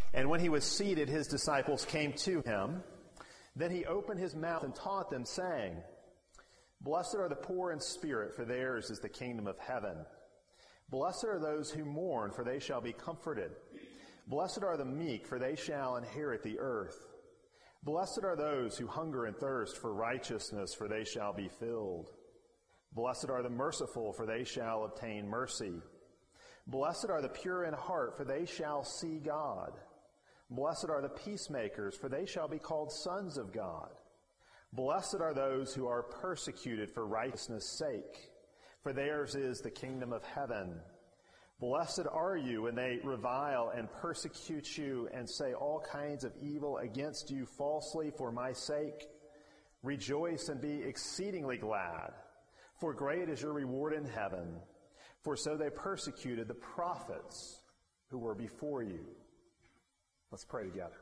And when he was seated, his disciples came to him. Then he opened his mouth and taught them, saying, Blessed are the poor in spirit, for theirs is the kingdom of heaven. Blessed are those who mourn, for they shall be comforted. Blessed are the meek, for they shall inherit the earth. Blessed are those who hunger and thirst for righteousness, for they shall be filled. Blessed are the merciful, for they shall obtain mercy. Blessed are the pure in heart, for they shall see God. Blessed are the peacemakers, for they shall be called sons of God. Blessed are those who are persecuted for righteousness' sake, for theirs is the kingdom of heaven. Blessed are you when they revile and persecute you and say all kinds of evil against you falsely for my sake. Rejoice and be exceedingly glad, for great is your reward in heaven. For so they persecuted the prophets who were before you. Let's pray together.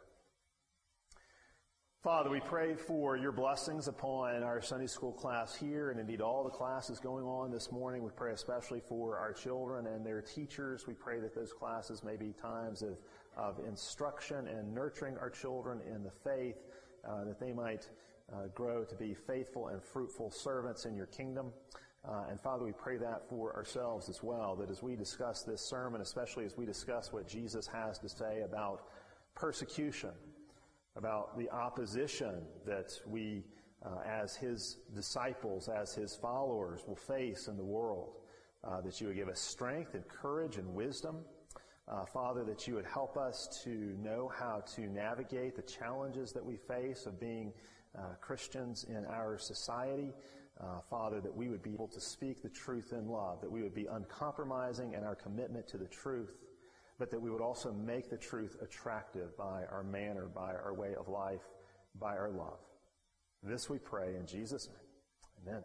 Father, we pray for your blessings upon our Sunday school class here and indeed all the classes going on this morning. We pray especially for our children and their teachers. We pray that those classes may be times of instruction and nurturing our children in the faith, that they might grow to be faithful and fruitful servants in your kingdom. And Father, we pray that for ourselves as well, that as we discuss this sermon, especially as we discuss what Jesus has to say about persecution, about the opposition that we, as his disciples, as his followers, will face in the world, that you would give us strength and courage and wisdom. Father, that you would help us to know how to navigate the challenges that we face of being Christians in our society. Father, that we would be able to speak the truth in love, that we would be uncompromising in our commitment to the truth, but that we would also make the truth attractive by our manner, by our way of life, by our love. This we pray in Jesus' name. Amen.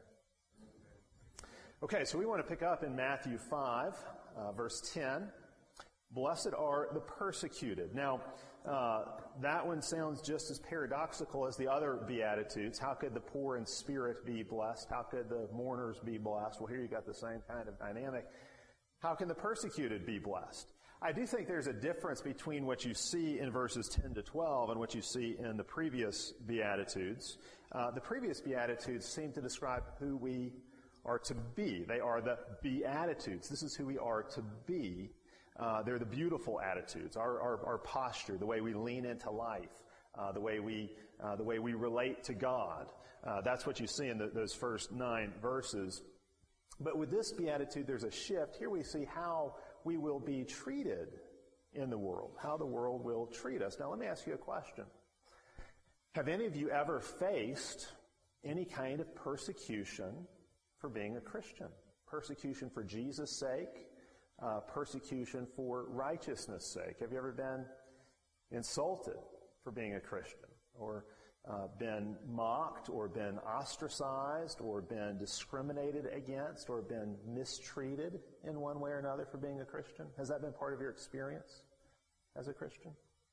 Okay, so we want to pick up in Matthew 5, verse 10. Blessed are the persecuted. Now, that one sounds just as paradoxical as the other Beatitudes. How could the poor in spirit be blessed? How could the mourners be blessed? Well, here you got the same kind of dynamic. How can the persecuted be blessed? I do think there's a difference between what you see in verses 10 to 12 and what you see in the previous Beatitudes. The previous Beatitudes seem to describe who we are to be. They are the Beatitudes. This is who we are to be. They're the beautiful attitudes, our posture, the way we lean into life, the way we relate to God. That's what you see in those first 9 verses. But with this beatitude, there's a shift. Here we see how we will be treated in the world, how the world will treat us. Now, let me ask you a question. Have any of you ever faced any kind of persecution for being a Christian? Persecution for Jesus' sake? Persecution for righteousness' sake? Have you ever been insulted for being a Christian, or been mocked, or been ostracized, or been discriminated against, or been mistreated in one way or another for being a Christian? Has that been part of your experience as a Christian?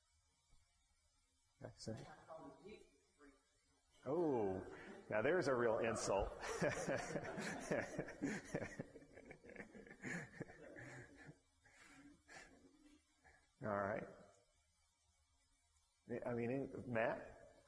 Okay, so. Oh, now there's a real insult. All right. I mean, Matt?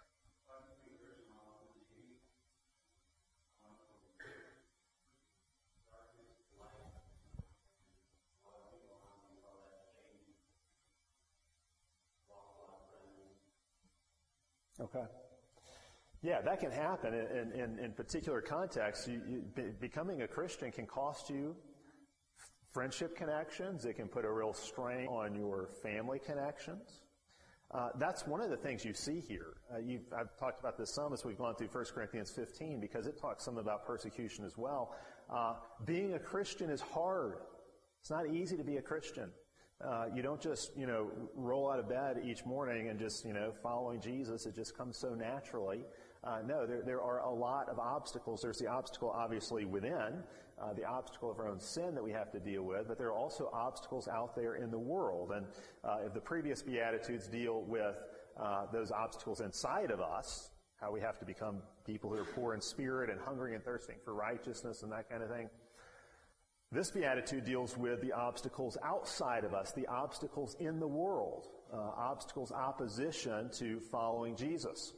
Okay. Yeah, that can happen in particular contexts. Becoming a Christian can cost you friendship connections. It can put a real strain on your family connections. That's one of the things you see here. I've talked about this some as we've gone through 1 Corinthians 15 because it talks some about persecution as well. Being a Christian is hard. It's not easy to be a Christian. You don't just, roll out of bed each morning and just, following Jesus. It just comes so naturally. No, there are a lot of obstacles. There's the obstacle, obviously, within, the obstacle of our own sin that we have to deal with, but there are also obstacles out there in the world. And if the previous Beatitudes deal with those obstacles inside of us, how we have to become people who are poor in spirit and hungering and thirsting for righteousness and that kind of thing, This beatitude deals with the obstacles outside of us, the obstacles in the world, obstacles opposition to following Jesus.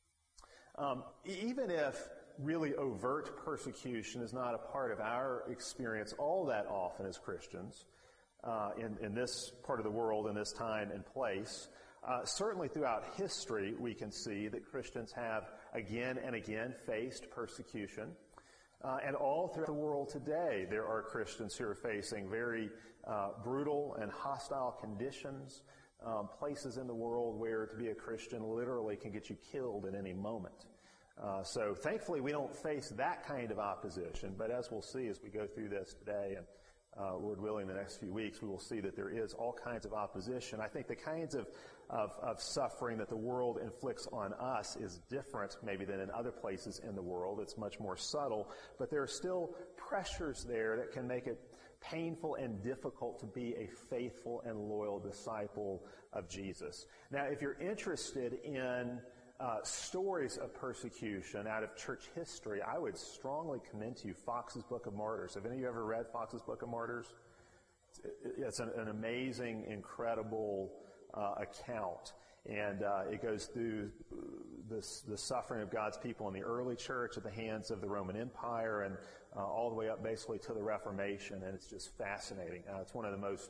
Even if really overt persecution is not a part of our experience all that often as Christians in this part of the world, in this time and place, certainly throughout history we can see that Christians have again and again faced persecution. And all throughout the world today, there are Christians who are facing very brutal and hostile conditions, places in the world where to be a Christian literally can get you killed at any moment. So thankfully, we don't face that kind of opposition. But as we'll see as we go through this today, and Lord willing, the next few weeks, we will see that there is all kinds of opposition. I think the kinds of suffering that the world inflicts on us is different maybe than in other places in the world. It's much more subtle, but there are still pressures there that can make it painful and difficult to be a faithful and loyal disciple of Jesus. Now, if you're interested in stories of persecution out of church history, I would strongly commend to you Fox's Book of Martyrs. Have any of you ever read Fox's Book of Martyrs? It's an amazing, incredible account, and it goes through the suffering of God's people in the early church at the hands of the Roman Empire, and all the way up basically to the Reformation, and it's just fascinating. It's one of the most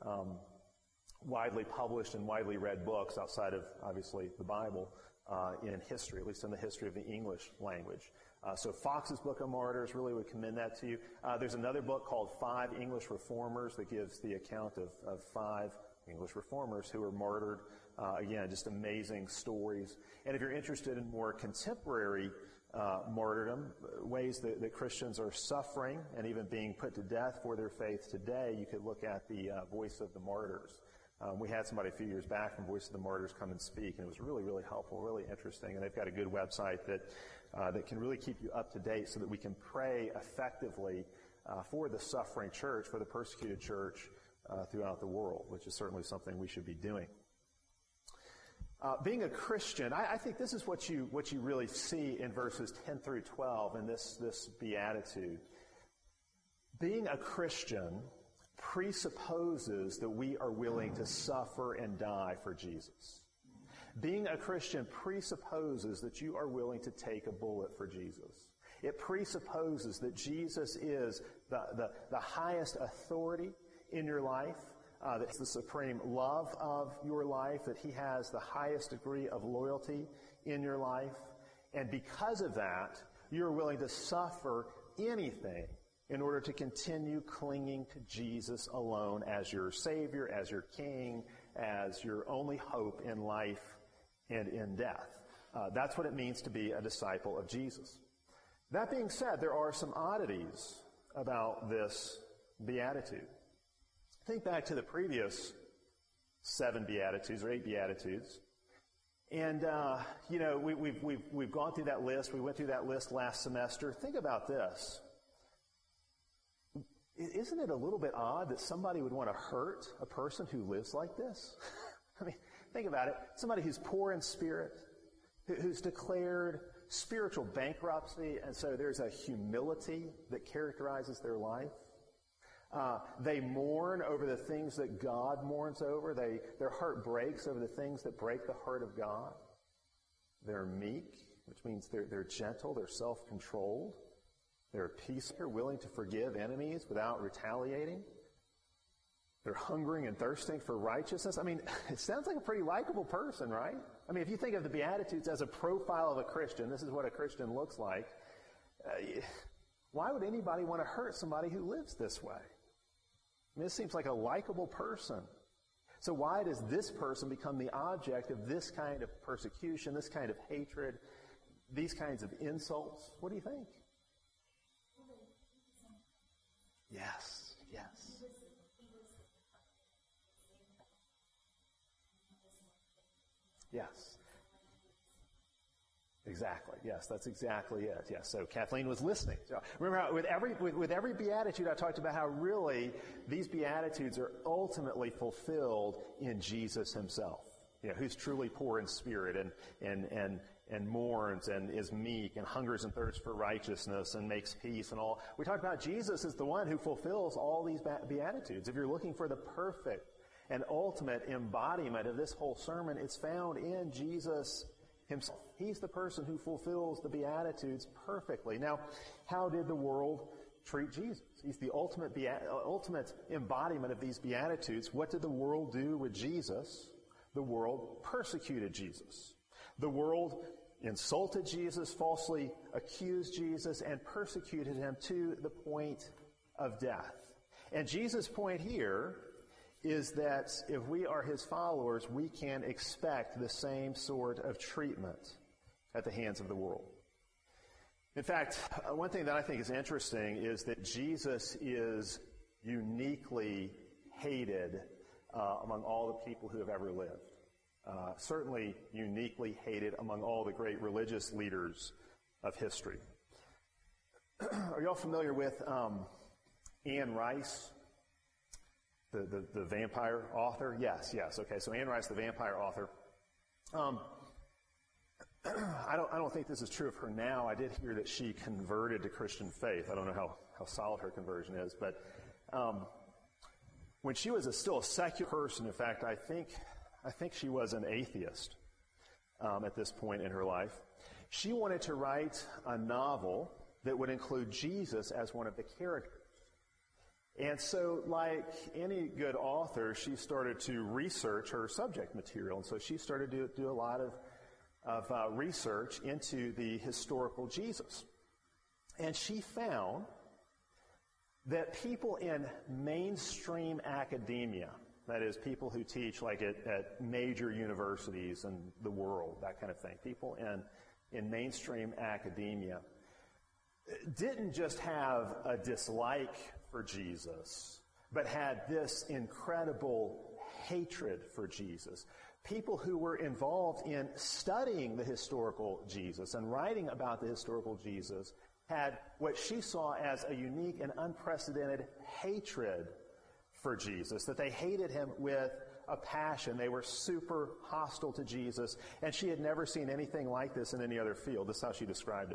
widely published and widely read books outside of, obviously, the Bible in history, at least in the history of the English language. So Fox's Book of Martyrs, really would commend that to you. There's another book called 5 English Reformers that gives the account of 5 English reformers who were martyred. Again, just amazing stories. And if you're interested in more contemporary martyrdom, ways that Christians are suffering and even being put to death for their faith today, you could look at the Voice of the Martyrs. We had somebody a few years back from Voice of the Martyrs come and speak, and it was really, really helpful, really interesting. And they've got a good website that can really keep you up to date so that we can pray effectively for the suffering church, for the persecuted church throughout the world, which is certainly something we should be doing. Being a Christian, I think this is what you really see in verses 10 through 12 in this beatitude. Being a Christian presupposes that we are willing to suffer and die for Jesus. Being a Christian presupposes that you are willing to take a bullet for Jesus. It presupposes that Jesus is the highest authority in your life, that He's the supreme love of your life, that He has the highest degree of loyalty in your life. And because of that, you're willing to suffer anything in order to continue clinging to Jesus alone as your Savior, as your King, as your only hope in life and in death. That's what it means to be a disciple of Jesus. That being said, there are some oddities about this beatitude. Think back to the previous 7 beatitudes or 8 beatitudes. And, we've gone through that list. We went through that list last semester. Think about this. Isn't it a little bit odd that somebody would want to hurt a person who lives like this? I mean, think about it. Somebody who's poor in spirit, who's declared spiritual bankruptcy, and so there's a humility that characterizes their life. They mourn over the things that God mourns over. Their heart breaks over the things that break the heart of God. They're meek, which means they're gentle, they're self-controlled. They're a peacemaker, willing to forgive enemies without retaliating. They're hungering and thirsting for righteousness. I mean, it sounds like a pretty likable person, right? I mean, if you think of the Beatitudes as a profile of a Christian, this is what a Christian looks like. Why would anybody want to hurt somebody who lives this way? I mean, this seems like a likable person. So why does this person become the object of this kind of persecution, this kind of hatred, these kinds of insults? What do you think? Yes, yes. Yes. Exactly. Yes, that's exactly it. Yes. So Kathleen was listening. So remember how with every beatitude I talked about how really these beatitudes are ultimately fulfilled in Jesus Himself. Who's truly poor in spirit and and mourns and is meek and hungers and thirsts for righteousness and makes peace and all. We talked about Jesus as the one who fulfills all these Beatitudes. If you're looking for the perfect and ultimate embodiment of this whole sermon, it's found in Jesus himself. He's the person who fulfills the Beatitudes perfectly. Now, how did the world treat Jesus? He's the ultimate embodiment of these Beatitudes. What did the world do with Jesus? The world persecuted Jesus. The world insulted Jesus, falsely accused Jesus, and persecuted him to the point of death. And Jesus' point here is that if we are his followers, we can expect the same sort of treatment at the hands of the world. In fact, one thing that I think is interesting is that Jesus is uniquely hated among all the people who have ever lived. Certainly uniquely hated among all the great religious leaders of history. Are you all familiar with Anne Rice, the vampire author? Yes. Okay, so Anne Rice, the vampire author. I don't think this is true of her now. I did hear that she converted to Christian faith. I don't know how solid her conversion is, but when she was still a secular person, in fact, I think she was an atheist at this point in her life. She wanted to write a novel that would include Jesus as one of the characters. And so, like any good author, she started to research her subject material. And so she started to do a lot of research into the historical Jesus. And she found that people in mainstream academia, that is, people who teach like at major universities in the world, that kind of thing, people in mainstream academia, didn't just have a dislike for Jesus, but had this incredible hatred for Jesus. People who were involved in studying the historical Jesus and writing about the historical Jesus had what she saw as a unique and unprecedented hatred for Jesus, that they hated him with a passion. They were super hostile to Jesus, and she had never seen anything like this in any other field. This is how she described it.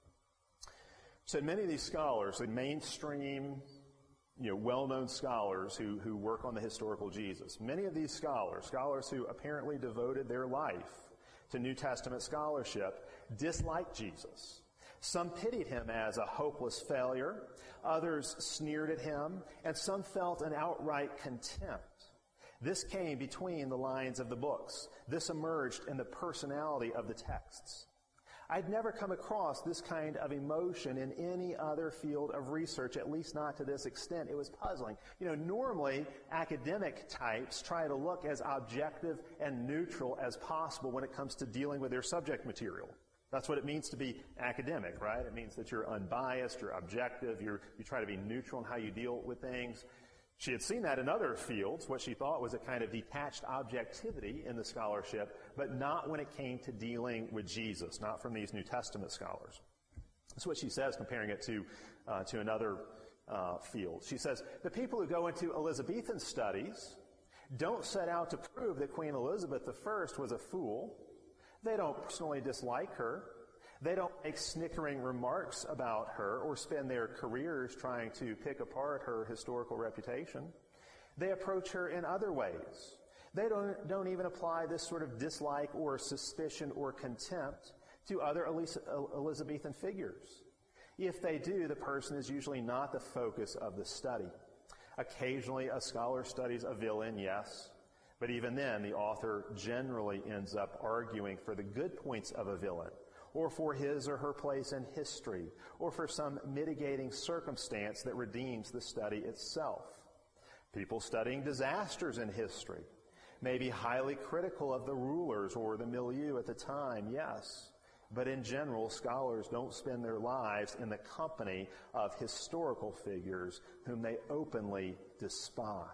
So many of these scholars, the mainstream, well-known scholars who work on the historical Jesus, many of these scholars who apparently devoted their life to New Testament scholarship, disliked Jesus. Some pitied him as a hopeless failure, others sneered at him, and some felt an outright contempt. This came between the lines of the books. This emerged in the personality of the texts. I'd never come across this kind of emotion in any other field of research, at least not to this extent. It was puzzling. Normally academic types try to look as objective and neutral as possible when it comes to dealing with their subject material. That's what it means to be academic, right? It means that you're unbiased, you're objective, you try to be neutral in how you deal with things. She had seen that in other fields, what she thought was a kind of detached objectivity in the scholarship, but not when it came to dealing with Jesus, not from these New Testament scholars. That's what she says, comparing it to another field. She says, the people who go into Elizabethan studies don't set out to prove that Queen Elizabeth I was a fool. They don't personally dislike her. They don't make snickering remarks about her or spend their careers trying to pick apart her historical reputation. They approach her in other ways. They don't even apply this sort of dislike or suspicion or contempt to other Elizabethan figures. If they do, the person is usually not the focus of the study. Occasionally, a scholar studies a villain, yes, but even then, the author generally ends up arguing for the good points of a villain, or for his or her place in history, or for some mitigating circumstance that redeems the study itself. People studying disasters in history may be highly critical of the rulers or the milieu at the time, yes, but in general, scholars don't spend their lives in the company of historical figures whom they openly despise.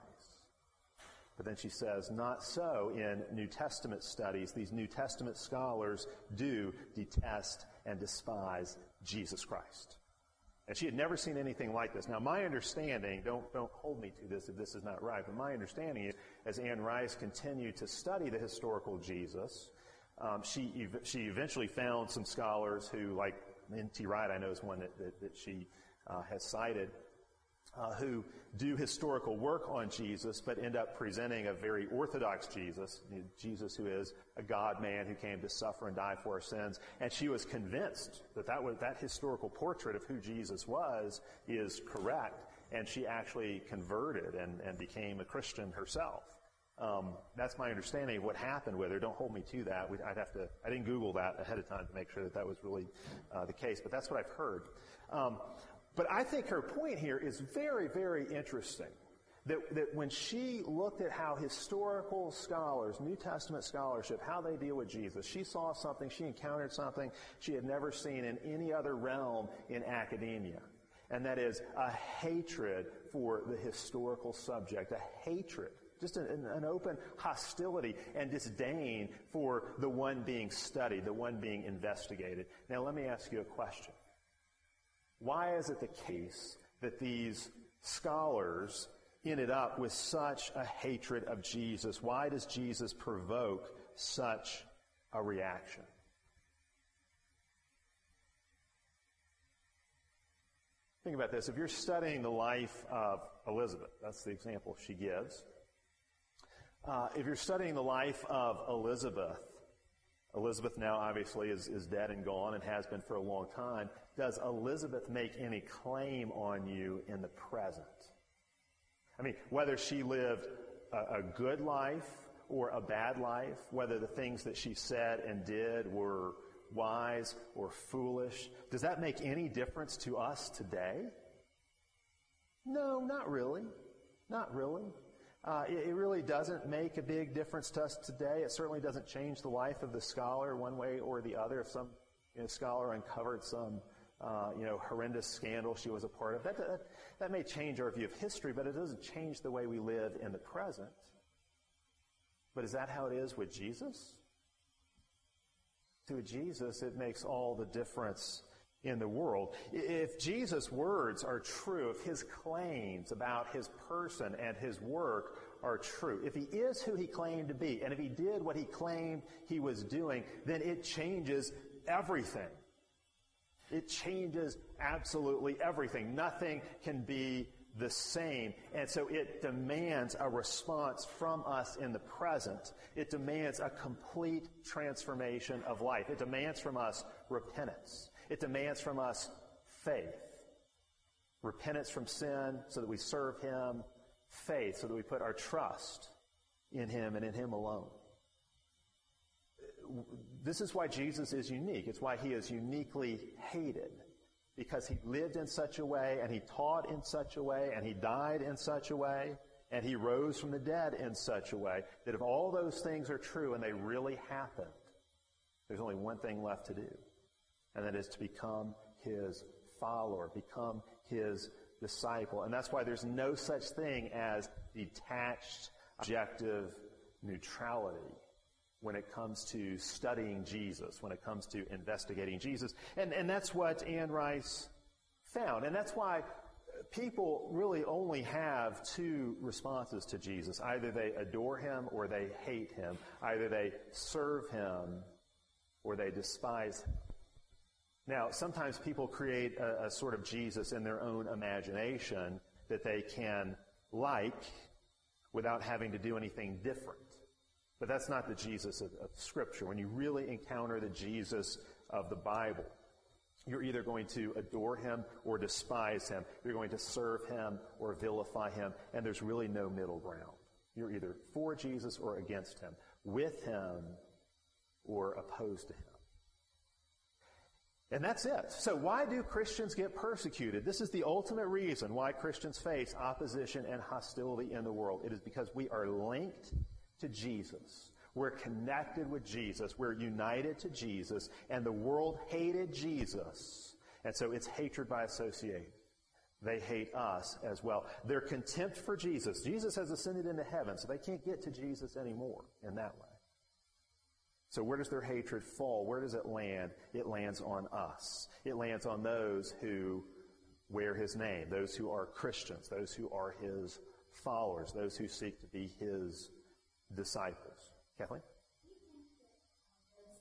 But then she says, not so in New Testament studies. These New Testament scholars do detest and despise Jesus Christ. And she had never seen anything like this. Now, my understanding, don't hold me to this if this is not right, but my understanding is, as Anne Rice continued to study the historical Jesus, She eventually found some scholars who, like N.T. Wright, I know is one that she has cited, who do historical work on Jesus, but end up presenting a very orthodox Jesus, Jesus who is a God-man who came to suffer and die for our sins. And she was convinced that historical portrait of who Jesus was is correct, and she actually converted and became a Christian herself. That's my understanding of what happened with her. Don't hold me to that. I didn't Google that ahead of time to make sure that was really the case, but that's what I've heard. But I think her point here is very, very interesting. That when she looked at how historical scholars, New Testament scholarship, how they deal with Jesus, she saw something, she encountered something she had never seen in any other realm in academia. And that is a hatred for the historical subject, a hatred, just an open hostility and disdain for the one being studied, the one being investigated. Now let me ask you a question. Why is it the case that these scholars ended up with such a hatred of Jesus? Why does Jesus provoke such a reaction? Think about this. If you're studying the life of Elizabeth, that's the example she gives. If you're studying the life of Elizabeth now obviously is dead and gone and has been for a long time. Does Elizabeth make any claim on you in the present? I mean, whether she lived a good life or a bad life, whether the things that she said and did were wise or foolish, does that make any difference to us today? No, not really. Not really. It really doesn't make a big difference to us today. It certainly doesn't change the life of the scholar one way or the other. If some scholar uncovered some horrendous scandal she was a part of, that may change our view of history, but it doesn't change the way we live in the present. But is that how it is with Jesus? To Jesus, it makes all the difference in the world. If Jesus' words are true, if his claims about his person and his work are true, if he is who he claimed to be, and if he did what he claimed he was doing, then it changes everything. It changes absolutely everything. Nothing can be the same. And so it demands a response from us in the present. It demands a complete transformation of life. It demands from us repentance. It demands from us faith. Repentance from sin so that we serve him. Faith so that we put our trust in him and in him alone. This is why Jesus is unique. It's why he is uniquely hated. Because he lived in such a way, and he taught in such a way, and he died in such a way, and he rose from the dead in such a way, that if all those things are true and they really happened, there's only one thing left to do. And that is to become his follower, become his disciple. And that's why there's no such thing as detached, objective neutrality when it comes to studying Jesus, when it comes to investigating Jesus. And that's what Anne Rice found. And that's why people really only have two responses to Jesus. Either they adore him or they hate him. Either they serve him or they despise him. Now, sometimes people create a sort of Jesus in their own imagination that they can like without having to do anything different. But that's not the Jesus of Scripture. When you really encounter the Jesus of the Bible, you're either going to adore him or despise him. You're going to serve him or vilify him, and there's really no middle ground. You're either for Jesus or against him, with him or opposed to him. And that's it. So why do Christians get persecuted? This is the ultimate reason why Christians face opposition and hostility in the world. It is because we are linked to Jesus. We're connected with Jesus. We're united to Jesus. And the world hated Jesus. And so it's hatred by association. They hate us as well. Their contempt for Jesus. Jesus has ascended into heaven, so they can't get to Jesus anymore in that way. So where does their hatred fall? Where does it land? It lands on us. It lands on those who wear his name, those who are Christians, those who are his followers, those who seek to be his disciples. Kathleen?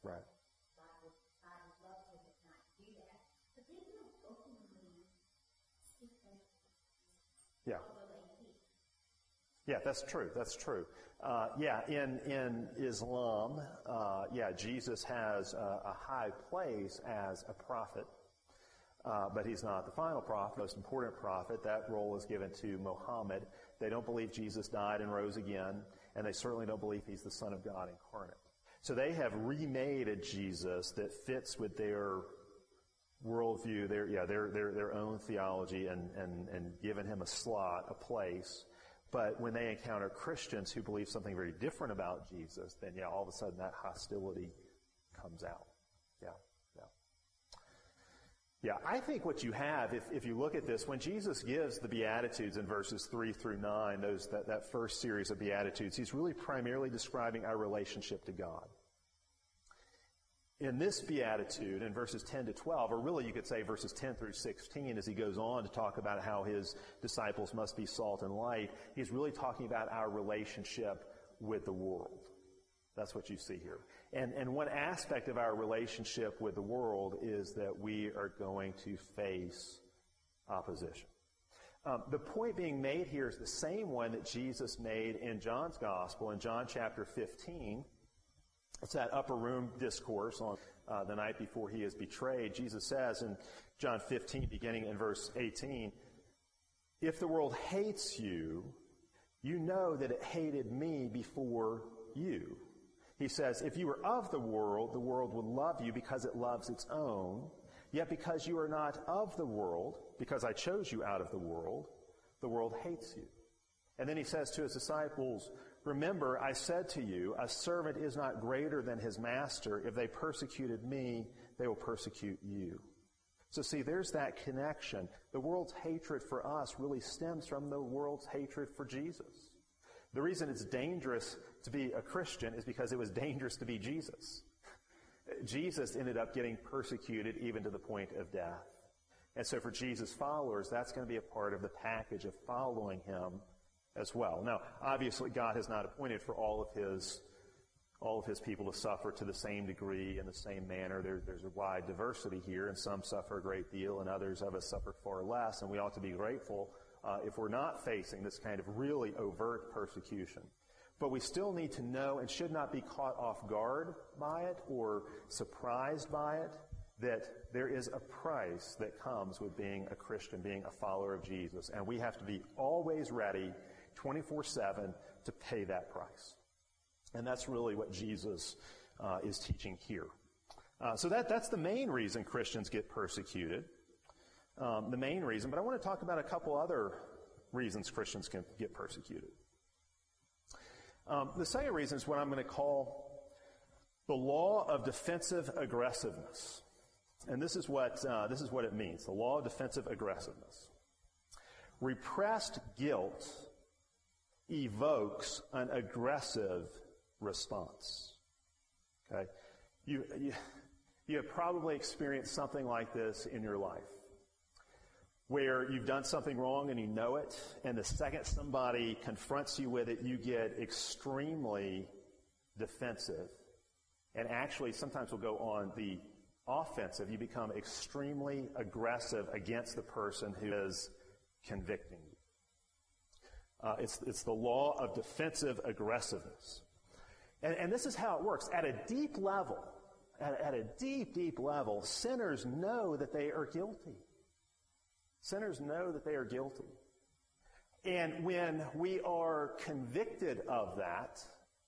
Right. God would love to not do that. But they don't openly speak them. Yeah. Yeah, that's true. That's true. In Islam, Jesus has a high place as a prophet, but he's not the final prophet, most important prophet. That role is given to Muhammad. They don't believe Jesus died and rose again, and they certainly don't believe he's the Son of God incarnate. So they have remade a Jesus that fits with their worldview, their own theology, and given him a slot, a place. But when they encounter Christians who believe something very different about Jesus, then all of a sudden that hostility comes out. Yeah, I think what you have, if you look at this, when Jesus gives the Beatitudes in verses 3 through 9, that first series of Beatitudes, he's really primarily describing our relationship to God. In this Beatitude, in verses 10 to 12, or really you could say verses 10 through 16, as he goes on to talk about how his disciples must be salt and light, he's really talking about our relationship with the world. That's what you see here. And one aspect of our relationship with the world is that we are going to face opposition. The point being made here is the same one that Jesus made in John's Gospel, in John chapter 15. It's that upper room discourse on the night before he is betrayed. Jesus says in John 15, beginning in verse 18, "If the world hates you, you know that it hated me before you." He says, "If you were of the world would love you because it loves its own. Yet because you are not of the world, because I chose you out of the world hates you." And then he says to his disciples, "Remember, I said to you, a servant is not greater than his master. If they persecuted me, they will persecute you." So see, there's that connection. The world's hatred for us really stems from the world's hatred for Jesus. The reason it's dangerous to be a Christian is because it was dangerous to be Jesus. Jesus ended up getting persecuted even to the point of death. And so for Jesus' followers, that's going to be a part of the package of following him as well. Now, obviously, God has not appointed for all of his people to suffer to the same degree in the same manner. There's a wide diversity here, and some suffer a great deal, and others of us suffer far less, and we ought to be grateful if we're not facing this kind of really overt persecution. But we still need to know and should not be caught off guard by it or surprised by it, that there is a price that comes with being a Christian, being a follower of Jesus. And we have to be always ready, 24/7, to pay that price. And that's really what Jesus is teaching here. So that's the main reason Christians get persecuted. The main reason. But I want to talk about a couple other reasons Christians can get persecuted. The second reason is what I'm going to call the law of defensive aggressiveness. And this is what it means, the law of defensive aggressiveness. Repressed guilt evokes an aggressive response. Okay? You have probably experienced something like this in your life, where you've done something wrong and you know it, and the second somebody confronts you with it, you get extremely defensive, and actually sometimes will go on the offensive. You become extremely aggressive against the person who is convicting you. It's the law of defensive aggressiveness. And this is how it works. At a deep level, at a deep level, sinners know that they are guilty. Sinners know that they are guilty. And when we are convicted of that,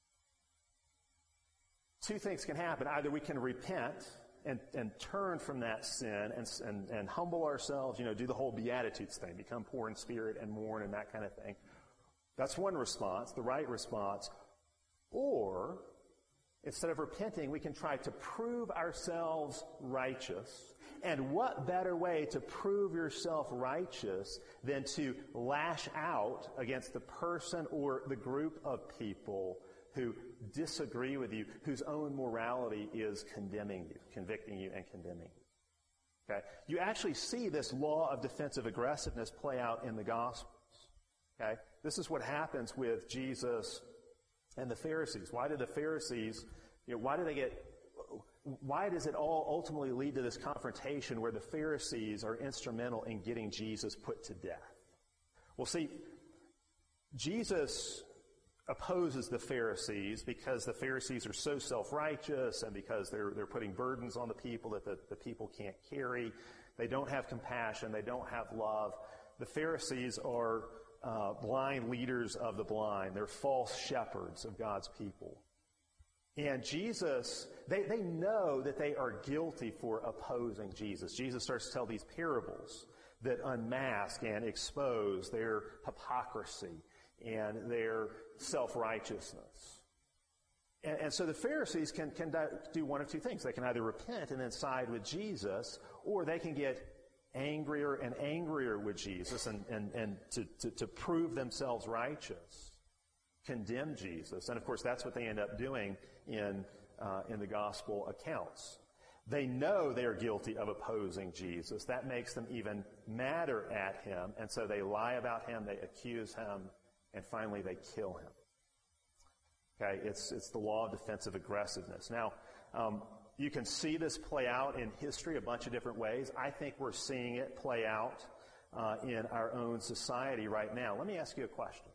two things can happen. Either we can repent and turn from that sin and humble ourselves, do the whole Beatitudes thing, become poor in spirit and mourn and that kind of thing. That's one response, the right response. Or, instead of repenting, we can try to prove ourselves righteous. And what better way to prove yourself righteous than to lash out against the person or the group of people who disagree with you, whose own morality is condemning you, convicting you and condemning you. Okay? You actually see this law of defensive aggressiveness play out in the Gospels. Okay? This is what happens with Jesus and the Pharisees. Why did the Pharisees, why did they get why does it all ultimately lead to this confrontation where the Pharisees are instrumental in getting Jesus put to death? Well, see, Jesus opposes the Pharisees because the Pharisees are so self-righteous and because they're putting burdens on the people that the people can't carry. They don't have compassion. They don't have love. The Pharisees are blind leaders of the blind. They're false shepherds of God's people. And Jesus, they know that they are guilty for opposing Jesus. Jesus starts to tell these parables that unmask and expose their hypocrisy and their self-righteousness. And so the Pharisees can do one of two things. They can either repent and then side with Jesus, or they can get angrier and angrier with Jesus and to prove themselves righteous, condemn Jesus. And of course, that's what they end up doing in the gospel accounts. They know they're guilty of opposing Jesus. That makes them even madder at him. And so they lie about him, they accuse him, and finally they kill him. Okay, it's the law of defensive aggressiveness. Now, you can see this play out in history a bunch of different ways. I think we're seeing it play out in our own society right now. Let me ask you a question.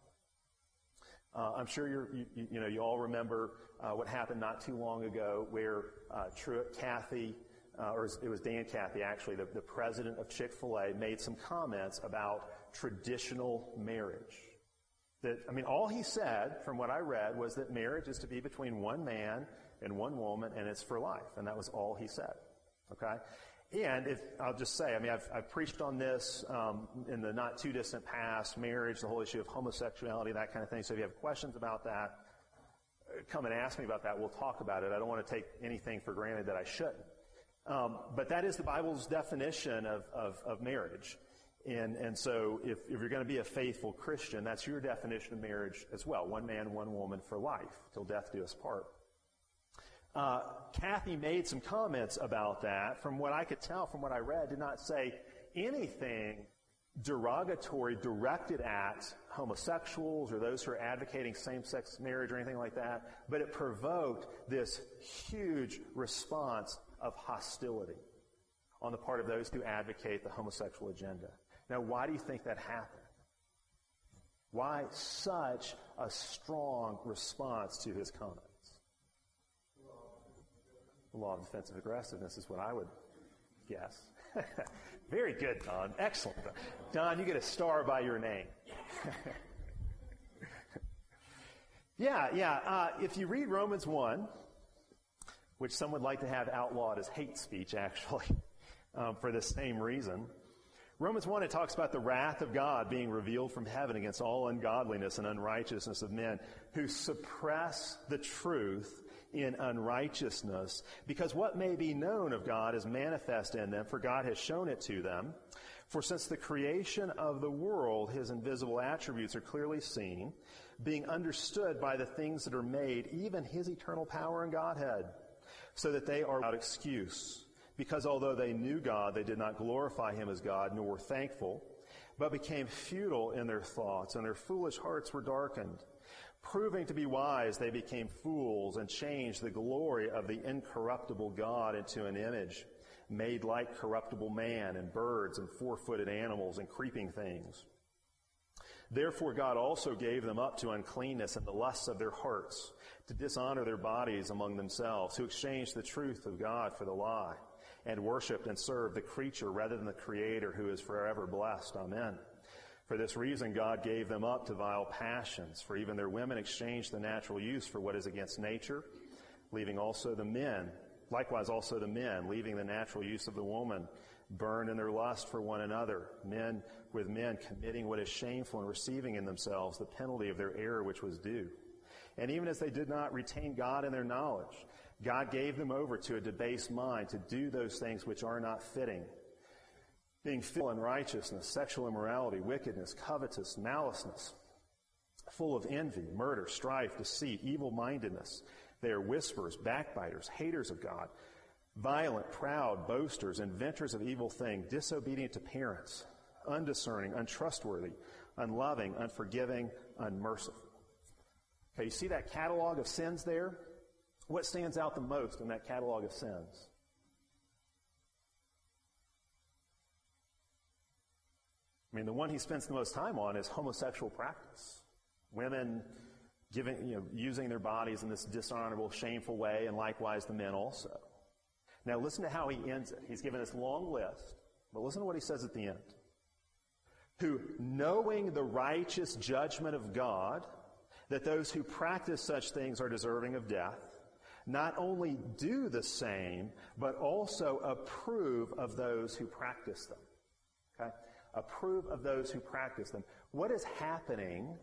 I'm sure you all remember what happened not too long ago where Truett Cathy, or it was Dan Cathy actually, the president of Chick-fil-A, made some comments about traditional marriage. All he said, from what I read, was that marriage is to be between one man and one woman, and it's for life. And that was all he said. Okay? And I'll just say, I've preached on this in the not too distant past, marriage, the whole issue of homosexuality, that kind of thing. So if you have questions about that, come and ask me about that. We'll talk about it. I don't want to take anything for granted that I shouldn't. But that is the Bible's definition of marriage. And so if you're going to be a faithful Christian, that's your definition of marriage as well. One man, one woman for life, till death do us part. Cathy made some comments about that. From what I could tell, from what I read, did not say anything derogatory directed at homosexuals or those who are advocating same-sex marriage or anything like that, but it provoked this huge response of hostility on the part of those who advocate the homosexual agenda. Now, why do you think that happened? Why such a strong response to his comments? The law of defensive aggressiveness is what I would guess. Very good, Don. Excellent. Don, you get a star by your name. If you read Romans 1, which some would like to have outlawed as hate speech, actually, for the same reason, Romans 1, it talks about the wrath of God being revealed from heaven against all ungodliness and unrighteousness of men who suppress the truth in unrighteousness, because what may be known of God is manifest in them, for God has shown it to them. For since the creation of the world, his invisible attributes are clearly seen, being understood by the things that are made, even his eternal power and Godhead, so that they are without excuse. Because although they knew God, they did not glorify him as God, nor were thankful, but became futile in their thoughts, and their foolish hearts were darkened. Proving to be wise, they became fools and changed the glory of the incorruptible God into an image made like corruptible man and birds and four-footed animals and creeping things. Therefore God also gave them up to uncleanness and the lusts of their hearts, to dishonor their bodies among themselves, who exchanged the truth of God for the lie, and worshipped and served the creature rather than the Creator, who is forever blessed. Amen. For this reason God gave them up to vile passions, for even their women exchanged the natural use for what is against nature, leaving also the men, likewise also the men, leaving the natural use of the woman, burned in their lust for one another, men with men committing what is shameful and receiving in themselves the penalty of their error which was due. And even as they did not retain God in their knowledge, God gave them over to a debased mind to do those things which are not fitting, being filled in unrighteousness, sexual immorality, wickedness, covetous, maliceness, full of envy, murder, strife, deceit, evil-mindedness. They are whisperers, backbiters, haters of God, violent, proud, boasters, inventors of evil things, disobedient to parents, undiscerning, untrustworthy, unloving, unforgiving, unmerciful. Okay, you see that catalog of sins there? What stands out the most in that catalog of sins? I mean, the one he spends the most time on is homosexual practice. Women using their bodies in this dishonorable, shameful way, and likewise the men also. Now listen to how he ends it. He's given this long list, but listen to what he says at the end. Who, knowing the righteous judgment of God, that those who practice such things are deserving of death, not only do the same, but also approve of those who practice them. Okay? Approve of those who practice them. What is happening?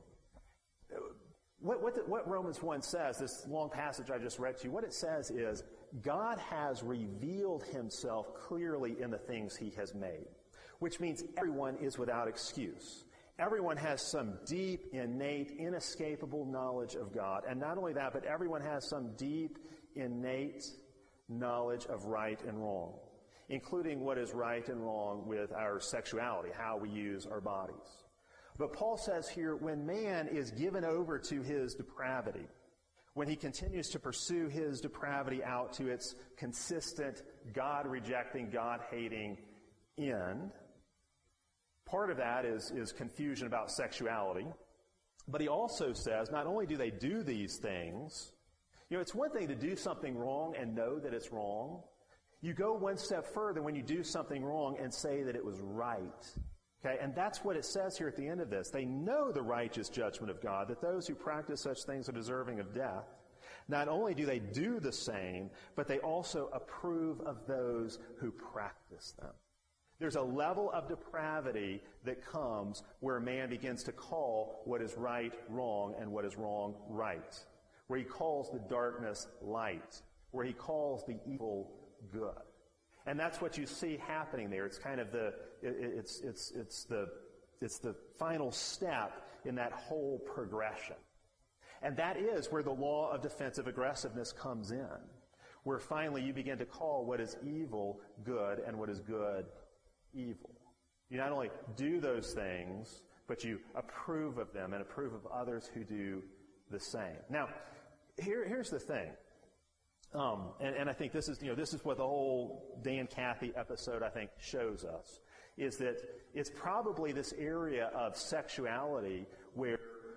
What Romans 1 says, this long passage I just read to you, what it says is God has revealed himself clearly in the things he has made, which means everyone is without excuse. Everyone has some deep, innate, inescapable knowledge of God. And not only that, but everyone has some deep, innate knowledge of right and wrong, including what is right and wrong with our sexuality, how we use our bodies. But Paul says here, when man is given over to his depravity, when he continues to pursue his depravity out to its consistent, God-rejecting, God-hating end, part of that is confusion about sexuality. But he also says, not only do they do these things, it's one thing to do something wrong and know that it's wrong. You go one step further when you do something wrong and say that it was right. Okay, and that's what it says here at the end of this. They know the righteous judgment of God, that those who practice such things are deserving of death. Not only do they do the same, but they also approve of those who practice them. There's a level of depravity that comes where man begins to call what is right wrong and what is wrong right. Where he calls the darkness light. Where he calls the evil good. And that's what you see happening there. It's kind of it's the final step in that whole progression. And that is where the law of defensive aggressiveness comes in. Where finally you begin to call what is evil good and what is good evil. You not only do those things, but you approve of them and approve of others who do the same. Now, here's the thing. And I think this is what the whole Dan Cathy episode, I think, shows us, is that it's probably this area of sexuality where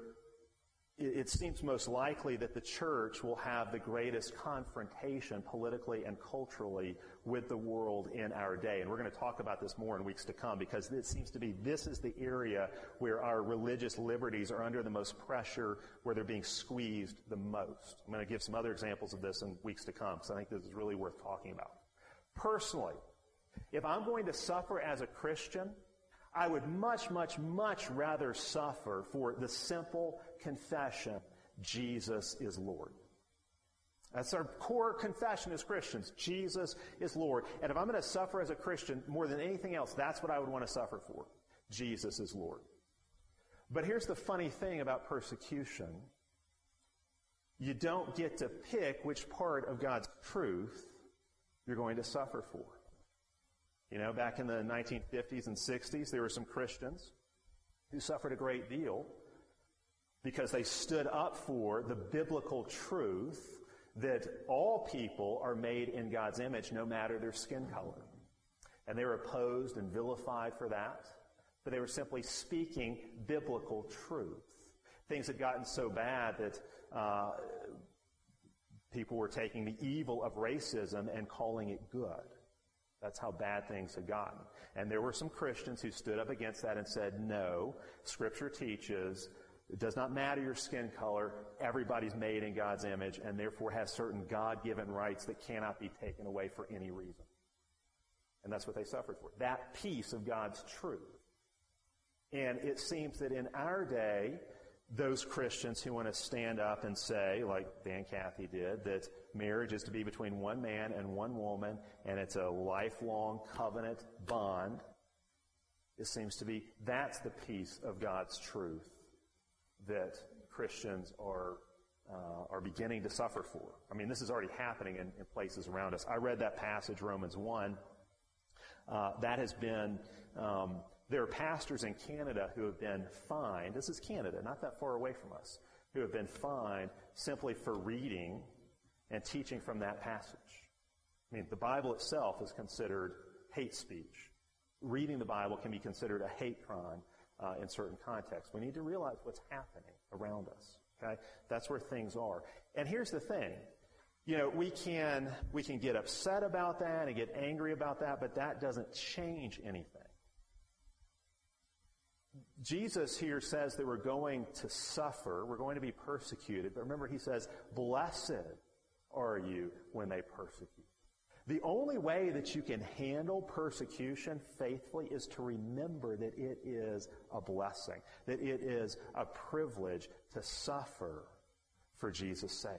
it seems most likely that the church will have the greatest confrontation politically and culturally with the world in our day. And we're going to talk about this more in weeks to come, because it seems to be this is the area where our religious liberties are under the most pressure, where they're being squeezed the most. I'm going to give some other examples of this in weeks to come, because I think this is really worth talking about. Personally, if I'm going to suffer as a Christian, I would much, much, much rather suffer for the simple confession, Jesus is Lord. That's our core confession as Christians. Jesus is Lord. And if I'm going to suffer as a Christian more than anything else, that's what I would want to suffer for. Jesus is Lord. But here's the funny thing about persecution. You don't get to pick which part of God's truth you're going to suffer for. Back in the 1950s and 60s, there were some Christians who suffered a great deal because they stood up for the biblical truth that all people are made in God's image, no matter their skin color. And they were opposed and vilified for that, but they were simply speaking biblical truth. Things had gotten so bad that people were taking the evil of racism and calling it good. That's how bad things had gotten. And there were some Christians who stood up against that and said, no, Scripture teaches it does not matter your skin color. Everybody's made in God's image and therefore has certain God-given rights that cannot be taken away for any reason. And that's what they suffered for. That piece of God's truth. And it seems that in our day, those Christians who want to stand up and say, like Dan Cathy did, that marriage is to be between one man and one woman, and it's a lifelong covenant bond, it seems to be that's the piece of God's truth that Christians are beginning to suffer for. I mean, this is already happening in places around us. I read that passage, Romans 1. That has been... there are pastors in Canada who have been fined. This is Canada, not that far away from us, who have been fined simply for reading and teaching from that passage. I mean, the Bible itself is considered hate speech. Reading the Bible can be considered a hate crime in certain contexts. We need to realize what's happening around us. Okay? That's where things are. And here's the thing. You know, we can get upset about that and get angry about that, but that doesn't change anything. Jesus here says that we're going to suffer, we're going to be persecuted, but remember he says, blessed are you when they persecute. The only way that you can handle persecution faithfully is to remember that it is a blessing, that it is a privilege to suffer for Jesus' sake.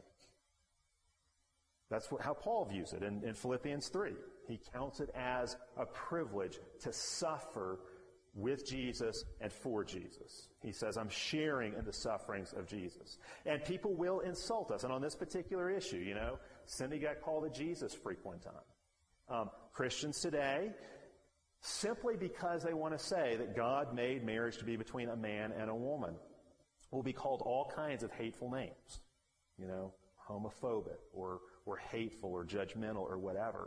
That's how Paul views it in Philippians 3. He counts it as a privilege to suffer with Jesus and for Jesus. He says, I'm sharing in the sufferings of Jesus. And people will insult us. And on this particular issue, you know, Cindy got called a Jesus freak one time. Christians today, simply because they want to say that God made marriage to be between a man and a woman, will be called all kinds of hateful names. You know, homophobic or hateful or judgmental or whatever.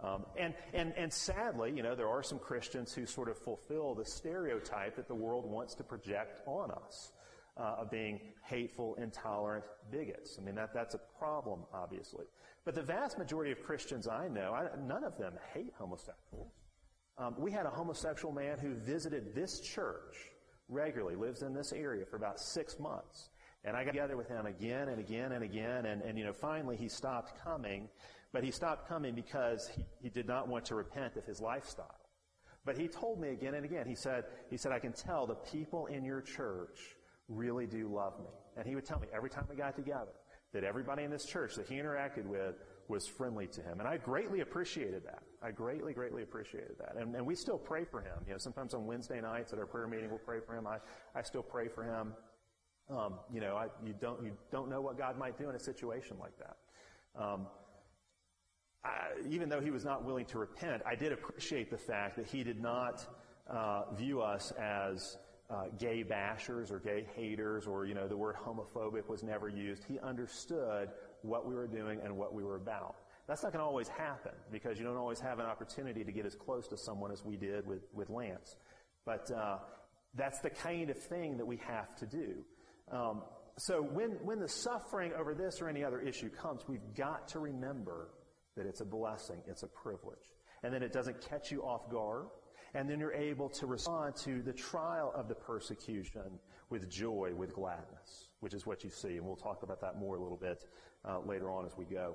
And sadly, you know, there are some Christians who sort of fulfill the stereotype that the world wants to project on us of being hateful, intolerant bigots. I mean, that's a problem, obviously. But the vast majority of Christians I know, none of them hate homosexuals. We had a homosexual man who visited this church regularly, lives in this area for about 6 months. And I got together with him again and again and again, and you know, finally he stopped coming. But he stopped coming because he did not want to repent of his lifestyle. But he told me again and again, he said, I can tell the people in your church really do love me. And he would tell me every time we got together that everybody in this church that he interacted with was friendly to him. And I greatly appreciated that. I greatly, greatly appreciated that. And we still pray for him. You know, sometimes on Wednesday nights at our prayer meeting, we'll pray for him. I still pray for him. You know, you don't know what God might do in a situation like that. Even though he was not willing to repent, I did appreciate the fact that he did not view us as gay bashers or gay haters, or, you know, the word homophobic was never used. He understood what we were doing and what we were about. That's not going to always happen because you don't always have an opportunity to get as close to someone as we did with Lance. But that's the kind of thing that we have to do. So when the suffering over this or any other issue comes, we've got to remember that it's a blessing, it's a privilege. And then it doesn't catch you off guard. And then you're able to respond to the trial of the persecution with joy, with gladness, which is what you see. And we'll talk about that more a little bit later on as we go.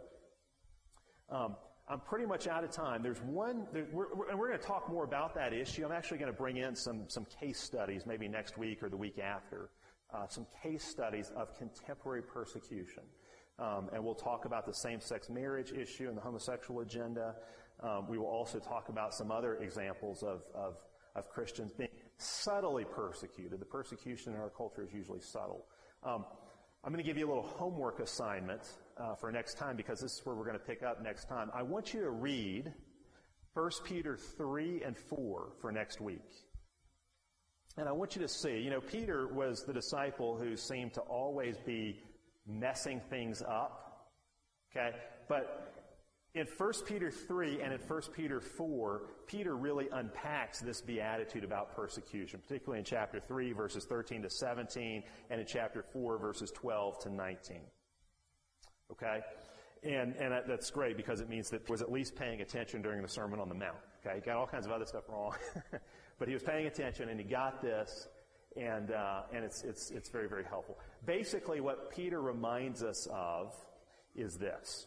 I'm pretty much out of time. We're going to talk more about that issue. I'm actually going to bring in some case studies maybe next week or the week after. Some case studies of contemporary persecution. And we'll talk about the same-sex marriage issue and the homosexual agenda. We will also talk about some other examples of Christians being subtly persecuted. The persecution in our culture is usually subtle. I'm going to give you a little homework assignment for next time because this is where we're going to pick up next time. I want you to read 1 Peter 3 and 4 for next week. And I want you to see, you know, Peter was the disciple who seemed to always be messing things up, okay? But in 1 Peter 3 and in 1 Peter 4, Peter really unpacks this beatitude about persecution, particularly in chapter 3, verses 13 to 17, and in chapter 4, verses 12 to 19, okay? And that's great because it means that he was at least paying attention during the Sermon on the Mount, okay? He got all kinds of other stuff wrong, but he was paying attention and he got this. And it's very, very helpful. Basically, what Peter reminds us of is this.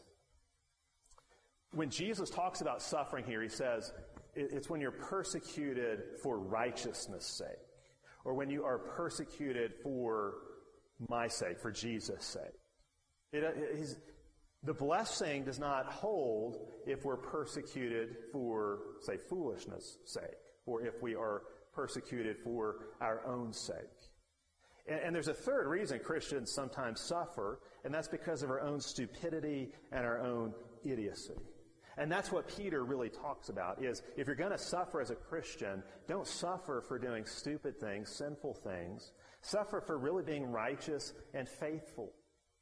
When Jesus talks about suffering here, he says it's when you're persecuted for righteousness' sake, or when you are persecuted for my sake, for Jesus' sake. The blessing does not hold if we're persecuted for, say, foolishness' sake, or if we are persecuted for our own sake. And there's a third reason Christians sometimes suffer, and that's because of our own stupidity and our own idiocy. And that's what Peter really talks about, is if you're going to suffer as a Christian, don't suffer for doing stupid things, sinful things. Suffer for really being righteous and faithful.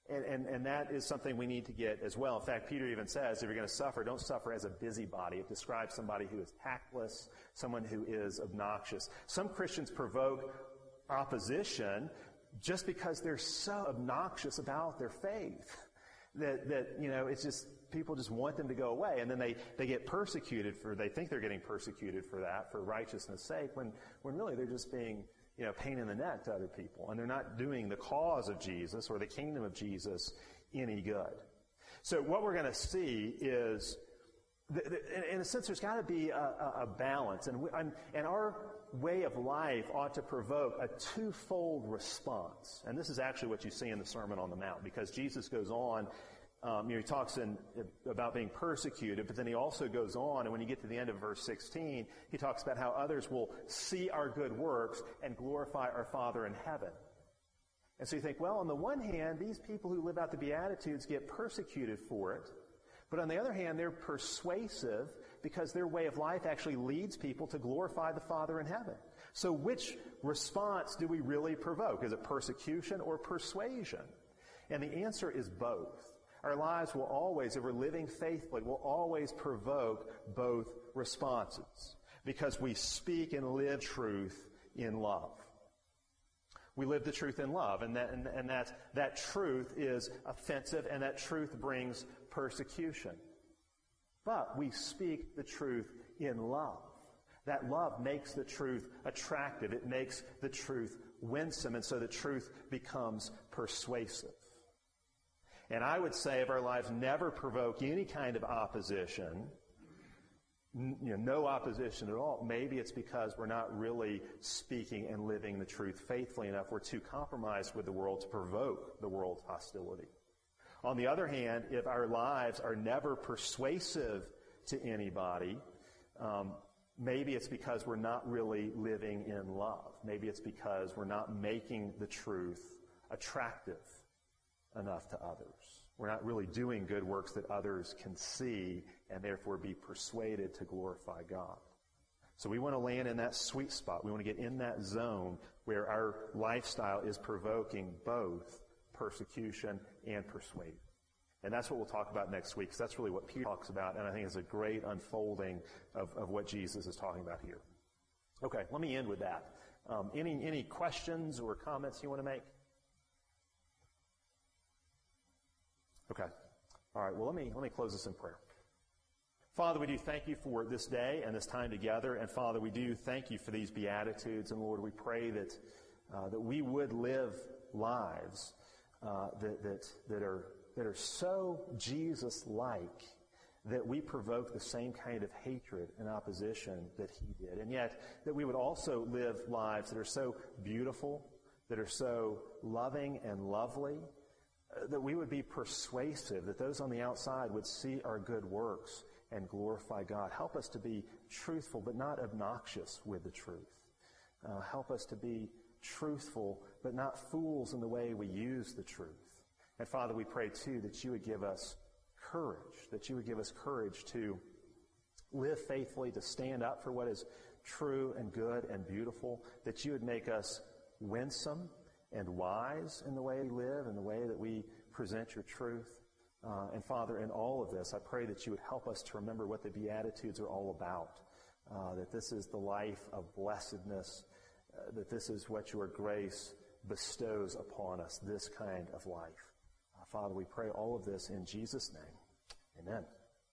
And that is something we need to get as well. In fact, Peter even says, if you're going to suffer, don't suffer as a busybody. It describes somebody who is tactless, someone who is obnoxious. Some Christians provoke opposition just because they're so obnoxious about their faith that it's just, people just want them to go away. And then they get persecuted they think they're getting persecuted for that, for righteousness' sake, when really they're just being pain in the neck to other people. And they're not doing the cause of Jesus or the kingdom of Jesus any good. So what we're going to see is, in a sense, there's got to be a balance. And our way of life ought to provoke a twofold response. And this is actually what you see in the Sermon on the Mount, because Jesus goes on, he talks about being persecuted, but then he also goes on, and when you get to the end of verse 16, he talks about how others will see our good works and glorify our Father in heaven. And so you think, well, on the one hand, these people who live out the Beatitudes get persecuted for it, but on the other hand, they're persuasive because their way of life actually leads people to glorify the Father in heaven. So which response do we really provoke? Is it persecution or persuasion? And the answer is both. Our lives will always, if we're living faithfully, will always provoke both responses because we speak and live truth in love. We live the truth in love, and that truth is offensive, and that truth brings persecution. But we speak the truth in love. That love makes the truth attractive. It makes the truth winsome, and so the truth becomes persuasive. And I would say if our lives never provoke any kind of opposition, no opposition at all, maybe it's because we're not really speaking and living the truth faithfully enough. We're too compromised with the world to provoke the world's hostility. On the other hand, if our lives are never persuasive to anybody, maybe it's because we're not really living in love. Maybe it's because we're not making the truth attractive enough to others. We're not really doing good works that others can see and therefore be persuaded to glorify God. So we want to land in that sweet spot. We want to get in that zone where our lifestyle is provoking both persecution and persuasion. And that's what we'll talk about next week, because that's really what Peter talks about, and I think is a great unfolding of what Jesus is talking about here. Okay, let me end with that. Any questions or comments you want to make? Okay. All right, well, let me close this in prayer. Father, we do thank you for this day and this time together. And Father, we do thank you for these Beatitudes. And Lord, we pray that we would live lives that are so Jesus-like that we provoke the same kind of hatred and opposition that he did. And yet that we would also live lives that are so beautiful, that are so loving and lovely, that we would be persuasive, that those on the outside would see our good works and glorify God. Help us to be truthful, but not obnoxious with the truth. Help us to be truthful, but not fools in the way we use the truth. And Father, we pray too that you would give us courage, that you would give us courage to live faithfully, to stand up for what is true and good and beautiful, that you would make us winsome and wise in the way we live, in the way that we present your truth. And Father, in all of this, I pray that you would help us to remember what the Beatitudes are all about, that this is the life of blessedness, that this is what your grace bestows upon us, this kind of life. Father, we pray all of this in Jesus' name. Amen.